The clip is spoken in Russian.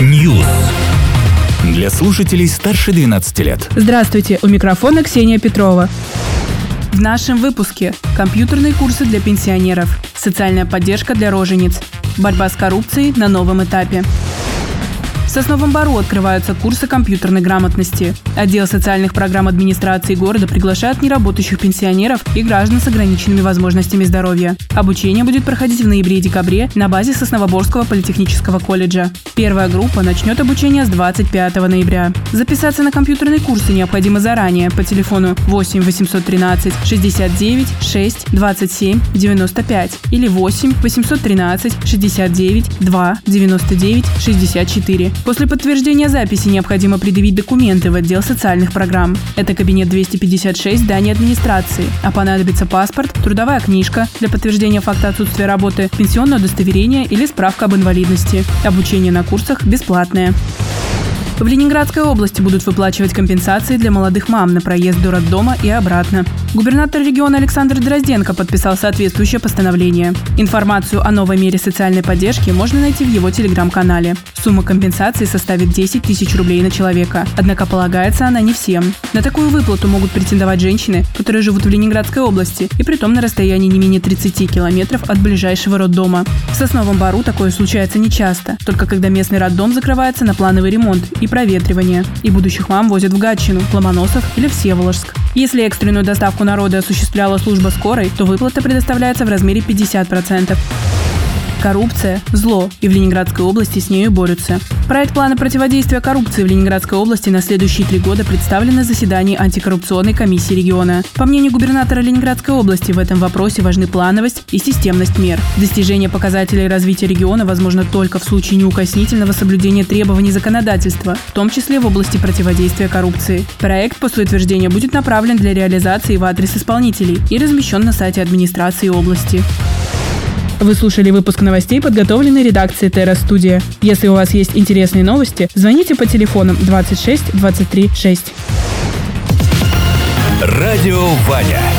News. Для слушателей старше 12 лет. Здравствуйте, у микрофона Ксения Петрова. В нашем выпуске компьютерные курсы для пенсионеров, социальная поддержка для рожениц, борьба с коррупцией на новом этапе. В Сосновом Бору открываются курсы компьютерной грамотности. Отдел социальных программ администрации города приглашает неработающих пенсионеров и граждан с ограниченными возможностями здоровья. Обучение будет проходить в ноябре и декабре на базе Сосновоборского политехнического колледжа. Первая группа начнет обучение с 25 ноября. Записаться на компьютерные курсы необходимо заранее по телефону 8 813 69 6 27 95 или 8 813 69 2 99 64. После подтверждения записи необходимо предъявить документы в отдел социальных программ. Это кабинет 256 здания администрации, а понадобится паспорт, трудовая книжка для подтверждения факта отсутствия работы, пенсионное удостоверение или справка об инвалидности. Обучение на курсах бесплатное. В Ленинградской области будут выплачивать компенсации для молодых мам на проезд до роддома и обратно. Губернатор региона Александр Дрозденко подписал соответствующее постановление. Информацию о новой мере социальной поддержки можно найти в его телеграм-канале. Сумма компенсации составит 10 тысяч рублей на человека, однако полагается она не всем. На такую выплату могут претендовать женщины, которые живут в Ленинградской области, и притом на расстоянии не менее 30 километров от ближайшего роддома. В Сосновом Бору такое случается нечасто, только когда местный роддом закрывается на плановый ремонт и проветривание, и будущих мам возят в Гатчину, Ломоносов или Всеволожск. Если экстренную доставку народа осуществляла служба скорой, то выплата предоставляется в размере 50%. Коррупция – зло, и в Ленинградской области с нею борются. Проект плана противодействия коррупции в Ленинградской области на следующие 3 года представлен на заседании антикоррупционной комиссии региона. По мнению губернатора Ленинградской области, в этом вопросе важны плановость и системность мер. Достижение показателей развития региона возможно только в случае неукоснительного соблюдения требований законодательства, в том числе в области противодействия коррупции. Проект после утверждения будет направлен для реализации в адрес исполнителей и размещен на сайте администрации области. Вы слушали выпуск новостей, подготовленный редакцией Терра Студия. Если у вас есть интересные новости, звоните по телефонам 26 23 6. Радио Ваня.